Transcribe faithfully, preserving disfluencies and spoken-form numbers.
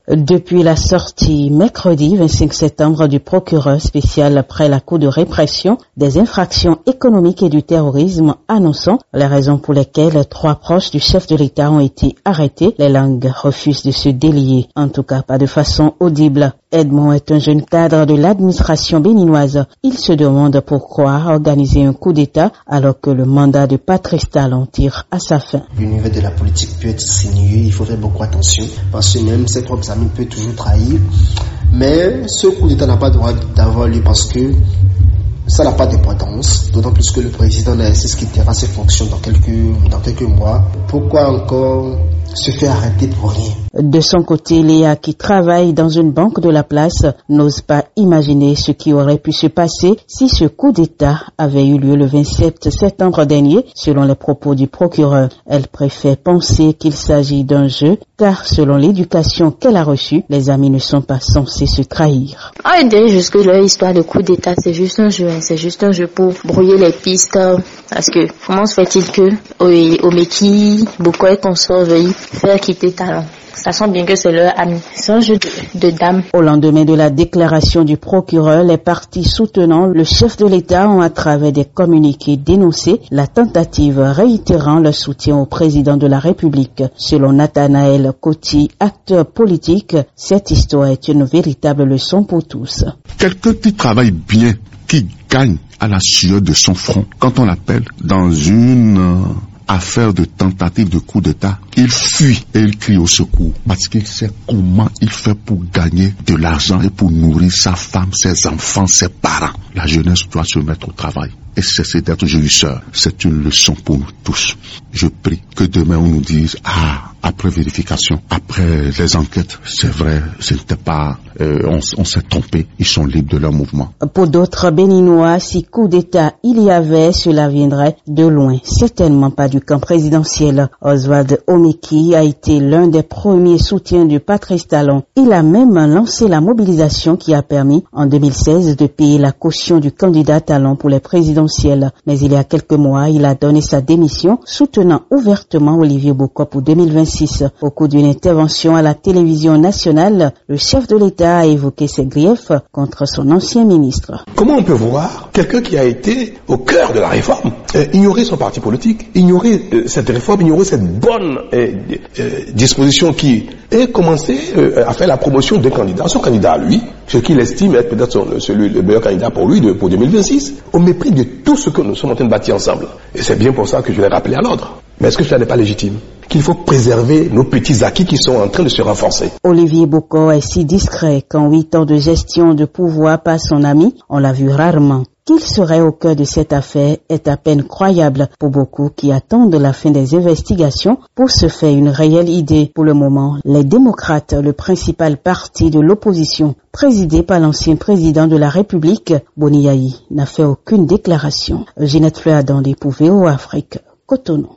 Depuis la sortie mercredi vingt-cinq septembre du procureur spécial après la Cour de répression des infractions économiques et du terrorisme annonçant les raisons pour lesquelles trois proches du chef de l'État ont été arrêtés, les langues refusent de se délier, en tout cas pas de façon audible. Edmond est un jeune cadre de l'administration béninoise. Il se demande pourquoi organiser un coup d'État alors que le mandat de Patrice Talon tire à sa fin. L'univers de la politique peut être sinueux, il faut faire beaucoup attention parce que même ses propres amis peuvent toujours trahir. Mais ce coup d'État n'a pas le droit d'avoir lieu parce que ça n'a pas d'importance, d'autant plus que le président Narcisse quittera ses fonctions dans quelques, dans quelques mois. Pourquoi encore se faire arrêter pour rien? De son côté, Léa, qui travaille dans une banque de la place, n'ose pas imaginer ce qui aurait pu se passer si ce coup d'État avait eu lieu le vingt-sept septembre dernier, selon les propos du procureur. Elle préfère penser qu'il s'agit d'un jeu, car selon l'éducation qu'elle a reçue, les amis ne sont pas censés se trahir. Ah, on dirait jusque leur histoire de coup d'État, c'est juste un jeu, hein. C'est juste un jeu pour brouiller les pistes, parce que comment se fait-il que Omeki, Boko et consorts veuillent faire quitter Talon? Ça sent bien que c'est leur ami. C'est un jeu de, de dames. Au lendemain de la déclaration du procureur, les partis soutenant le chef de l'État ont à travers des communiqués dénoncé la tentative réitérant leur soutien au président de la République. Selon Nathanaël Coty, acteur politique, cette histoire est une véritable leçon pour tous. Quelqu'un qui travaille bien, qui gagne à la sueur de son front, quand on l'appelle dans une euh, affaire de tentative de coup d'État, il fuit et il crie au secours parce qu'il sait comment il fait pour gagner de l'argent et pour nourrir sa femme, ses enfants, ses parents. La jeunesse doit se mettre au travail et cesser d'être jouisseur. C'est une leçon pour nous tous. Je prie que demain on nous dise, ah, après vérification, après les enquêtes, c'est vrai, ce n'était pas, euh, on, on s'est trompé, ils sont libres de leur mouvement. Pour d'autres Béninois, si coup d'État il y avait, cela viendrait de loin, certainement pas du camp présidentiel. Oswald Omeki a été l'un des premiers soutiens de Patrice Talon. Il a même lancé la mobilisation qui a permis, en deux mille seize, de payer la caution du candidat Talon pour les présidentielles. Mais il y a quelques mois, il a donné sa démission, soutenant ouvertement Olivier Boko pour deux mille vingt-six. Au cours d'une intervention à la télévision nationale, le chef de l'État a évoqué ses griefs contre son ancien ministre. Comment on peut voir quelqu'un qui a été au cœur de la réforme euh, ignorer son parti politique, ignorer euh, cette réforme, ignorer cette bonne euh, euh, disposition qui est commencé euh, à faire la promotion d'un candidat, son candidat à lui, ce qu'il estime être peut-être son, celui, le meilleur candidat pour lui de, pour deux mille vingt-six, au mépris de tout ce que nous sommes en train de bâtir ensemble. Et c'est bien pour ça que je l'ai rappelé à l'ordre. Mais est-ce que cela n'est pas légitime? Qu'il faut préserver nos petits acquis qui sont en train de se renforcer. Olivier Boko est si discret qu'en huit ans de gestion de pouvoir par son ami, on l'a vu rarement. Qu'il serait au cœur de cette affaire est à peine croyable pour beaucoup qui attendent la fin des investigations pour se faire une réelle idée. Pour le moment, les démocrates, le principal parti de l'opposition, présidé par l'ancien président de la République, Boni Yayi, n'a fait aucune déclaration. Ginette Fleur-Adandé pour V O Afrique, Cotonou.